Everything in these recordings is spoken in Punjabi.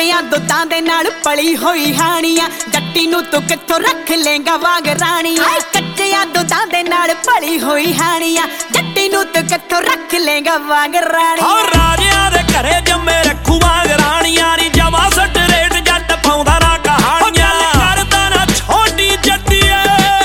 ਕੱਚਿਆਂ ਦੁੱਧਾਂ ਦੇ ਨਾਲ ਪਲੀ ਹੋਈ ਹਾਣੀਆਂ ਜੱਟੀ ਨੂੰ ਤੂੰ ਕਿੱਥੋਂ ਰੱਖ ਲੇਂਗਾ ਵਾਂਗ ਰਾਣੀਆਂ ਕੱਚਿਆਂ ਦੁੱਧਾਂ ਦੇ ਨਾਲ ਪਲੀ ਹੋਈ ਹਾਣੀਆਂ ਜੱਟੀ ਨੂੰ ਤੂੰ ਕਿੱਥੋਂ ਰੱਖ ਲੇਂਗਾ ਵਾਂਗ ਰਾਣੀਆਂ ਹੋ ਰਾਜਿਆਂ ਦੇ ਘਰੇ ਜੰਮੇ ਰੱਖੂ ਵਾਂਗ ਰਾਣੀਆਂ ਨੀ ਜਮਾ ਸੱਟ ਰੇਟ ਜੱਟ ਪਾਉਂਦਾ ਨਾ ਕਹਾਣੀਆਂ ਕਰਦਾ ਨਾ ਛੋਟੀ ਜੱਟੀਏ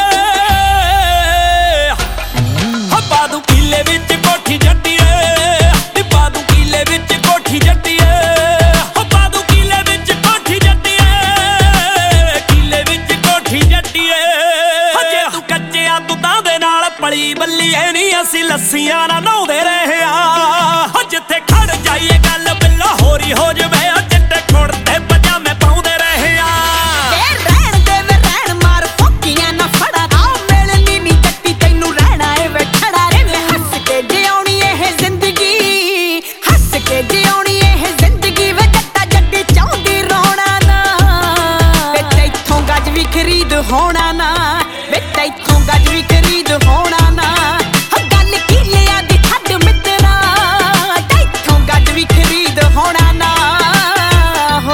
ਪਾ ਦੂ ਕੀਲੇ ਵਿੱਚ ਕੋਠੀ ਜੱਟੀਏ ਨੀ ਪਾ ਦੂ ਕੀਲੇ ਵਿੱਚ ਕੋਠੀ ਜੱਟੀਏ ਪਾ ਦੂ ਕੀਲੇ ਵਿੱਚ ਕੋਠੀ ਜੱਟੀਏ ਕੀਲੇ ਵਿੱਚ ਕੋਠੀ ਜੱਟੀਏ ਜੇ ਤੂੰ ਕੱਚਿਆਂ ਦੁੱਧਾਂ ਦੇ ਨਾਲ ਪਲੀ ਬੱਲੀ ਐ ਨੀ ਅਸੀਂ ਲੱਸੀਆਂ ਨਾ ਨਹਾਉਂਦੇ ਰਹੇ ਆ ਜਿੱਥੇ ਖੜ ਜਾਈਏ ਗੱਲ ਬਿੱਲਾ ਹੋਰੀ ਹੋ ਜਵੇ ਚਿੱਟੇ ਕੁੜਤੇ ਪਜਾਮੇ ਪਾਉਂਦੇ ਰਹੇ ਆ ਰਹਿਣ ਦੇ ਵੇ ਰਹਿਣ ਮਾਰ ਫੋਕੀਆਂ ਨਾ ਫੜਾ ਆ ਮਿਲਣੀ ਨੀ ਜੱਟੀ ਤੈਨੂੰ ਰਹਿਣਾ ਏ ਵੇ ਖੜਾ ਰੇ ਹੱਸ ਕੇ ਜਿਉਣੀ ਇਹ ਜ਼ਿੰਦਗੀ ਹੱਸ ਕੇ ਜਿਉਣੀ ਇਹ ਜ਼ਿੰਦਗੀ ਵੇ ਜੱਟਾ ਜੱਟੀ ਚਾਹੁੰਦੀ ਰੋਣਾ ਨਾ ਵੇ ਤੈਥੋਂ ਗੱਜ ਵੀ ਖਰੀਦ ਹੋਣਾ ਨਾ ਵੇ ਤੈਥੋਂ ਗੱਜ ਵੀ ਖਰੀਦ ਹੋਣਾ ਨਾ ਗੱਲ ਕੀਲਿਆਂ ਦੀ ਛੱਡ ਮਿੱਤਰਾ ਤੈਥੋਂ ਗੱਜ ਵੀ ਖਰੀਦ ਹੋਣਾ ਨਾ ਹੋ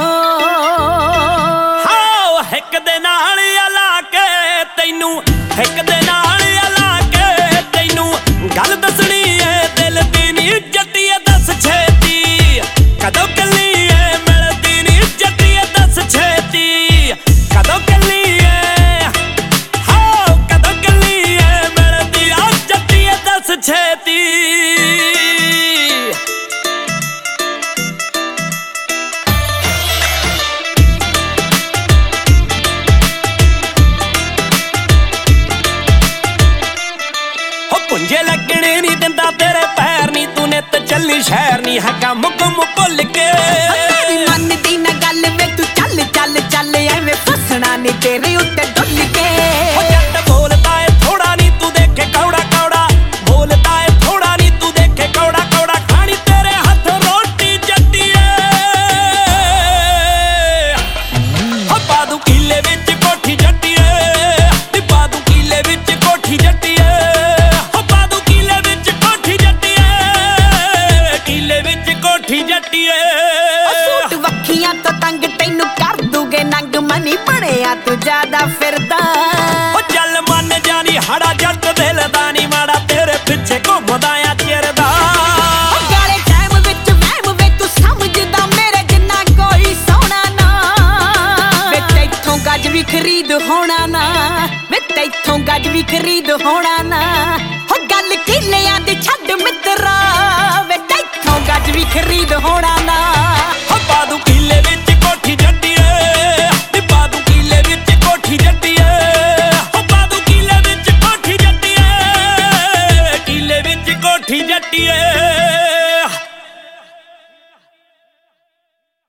ਇੱਕ ਦੇ ਨਾਲ ਲਾ ਕੇ ਤੈਨੂੰ ਇੱਕ ਦੇ ਨਾਲ ਲਾ ਕੇ ਤੈਨੂੰ ਗੱਲ ਦੱਸਣੀ ਏ ਦਿਲ ਦੀ ਨੀ ਜੱਟੀਏ ਦੱਸ ਛੇਤੀ ਕਦੋਂ ਕੱਲੀ ਏ ਮਿਲਦੀ ਨੀ ਜੱਟੀਏ ਦੱਸ ਛੇਤੀ ਕਦੋਂ ਕੱਲੀ ਏ ਕਦੋਂ ਕੱਲੀ ਏ ਮਿਲਦੀ ਆ ਜੱਟੀਏ ਦੱਸ ਛੇਤੀ ਪੁੰਜੇ ਲੱਗਣੇ ਨੀ ਦਿੰਦਾ ਤੇਰੇ ਪੈਰ ਨੀ ਤੂੰ ਨਿੱਤ ਚੱਲੀ ਸ਼ਹਿਰ ਨੀ ਹੈ ਕੰਮ ਕੁਮ ਭੁੱਲ ਕੇ ਤੇਰੀ ਮਨ ਦੀ ਨਾ ਗੱਲ ਵੇ ਤੂੰ ਚੱਲ ਚੱਲ ਚੱਲ ਐਵੇਂ ਫਸਣਾ ਨੀ ਤੇਰੇ ਉੱਤੇ ਡੁੱਲ ਕੇ ਜੱਟ ਬੋਲਦਾ ਏ ਥੋੜਾ ਨੀ ਤੂੰ ਦੇਖੇ ਕੌੜਾ ਕੌੜਾ ਬੋਲਦਾ ਏ ਥੋੜਾ ਨੀ ਤੂੰ ਦੇਖੇ ਕੌੜਾ ਕੌੜਾ ਖਾਣੀ ਤੇਰੇ ਹੱਥ ਰੋਟੀ ਜੱਟੀਏ ਪਾ ਦੂ ਕੀਲੇ ਵਿੱਚ ਕੋਠੀ ਜੱਟੀਏ ਨੀ ਪਾ ਦੂ ਕੀਲੇ ਵਿੱਚ ਕੋਠੀ ਜੱਟੀਏ ਪਾ ਦੂ ਕੀਲੇ ਵਿੱਚ ਕੋਠੀ ਜੱਟੀਏ ਕੀਲੇ ਵਿੱਚ ਕੋਠੀ ਜੱਟੀਏ ਸੂਟ ਵੱਖੀਆਂ ਤੋਂ ਤੰਗ ਤੈਨੂੰ ਕਰ ਦੂਗੇ ਨੰਗ ਮਨੀ ਬਣਿਆ ਤੂੰ ਜ਼ਿਆਦਾ ਫਿਰਦਾ ਚੱਲ ਮੰਨ ਜਾਨੀ ਹੜਾ ਜੱਟ ਦਿਲ ਦਾ ਨੀ ਮਾੜਾ ਤੇਰੇ ਪਿੱਛੇ ਘੁੰਮਦਾ ਆ ਚਿਰਦਾ ਗਾਲੇ ਟਾਈਮ ਵਿੱਚ ਵਹਿਮ ਵੇ ਤੂੰ ਸਮਝਦਾ ਮੇਰੇ ਜਿੰਨਾ ਕੋਈ ਸੋਹਣਾ ਨਾ ਵੇ ਤੈਥੋਂ ਗੱਜ ਵੀ ਖਰੀਦ ਹੋਣਾ ਨਾ ਵੇ ਤੈਥੋਂ ਗੱਜ ਵੀ ਖਰੀਦ ਹੋਣਾ ਨਾ ਹੋ ਗੱਲ ਕੀਲਿਆਂ ਦੀ ਛੱਡ ਮਿੱਤਰਾ ਵੇ ਤੈਥੋਂ ਗੱਜ ਵੀ ਖਰੀਦ ਹੋਣਾ ਨਾ ਪਾ ਦੂ ਕੀਲੇ ਵਿੱਚ ਕੋਠੀ ਜੱਟੀਏ ਨੀ ਪਾ ਦੂ ਕੀਲੇ ਵਿੱਚ ਕੋਠੀ ਜੱਟੀਏ ਪਾ ਦੂ ਕੀਲੇ ਵਿੱਚ ਕੋਠੀ ਜੱਟੀਏ ਕੀਲੇ ਵਿੱਚ ਕੋਠੀ ਜੱਟੀਏ